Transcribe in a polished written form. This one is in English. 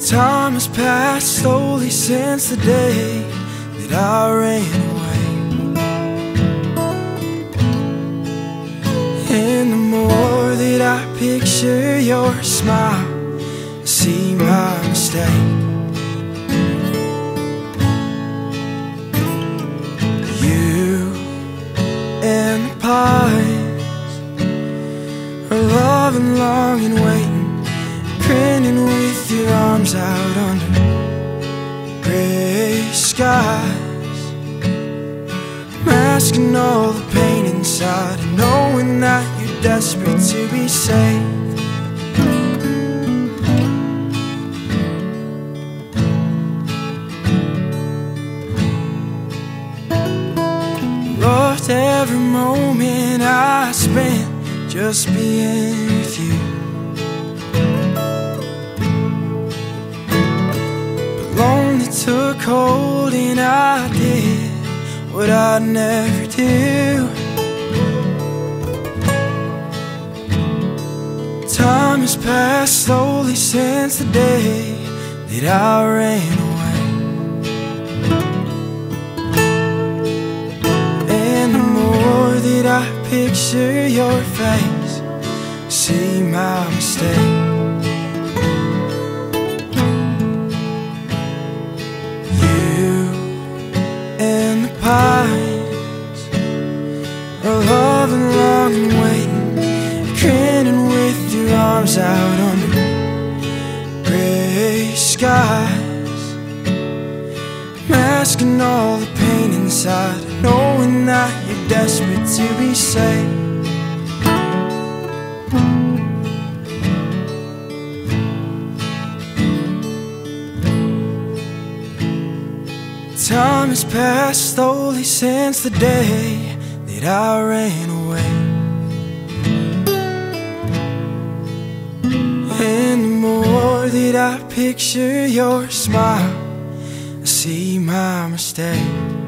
Time has passed slowly since the day that I ran away. And the more that I picture your smile, I see my mistake. You and the pines are loving long and waiting, grinning with your arms out under gray skies, masking all the pain inside and knowing that you're desperate to be saved. Loved every moment I spent just being with you. Lonely took hold and I did what I'd never do. Time has passed slowly since the day that I ran away. And the more that I picture your face, see my mistake. Pines are loving long and waiting, grinning with your arms out under gray skies, masking all the pain inside, knowing that you're desperate to be saved. Time has passed slowly since the day that I ran away. And the more that I picture your smile, I see my mistake.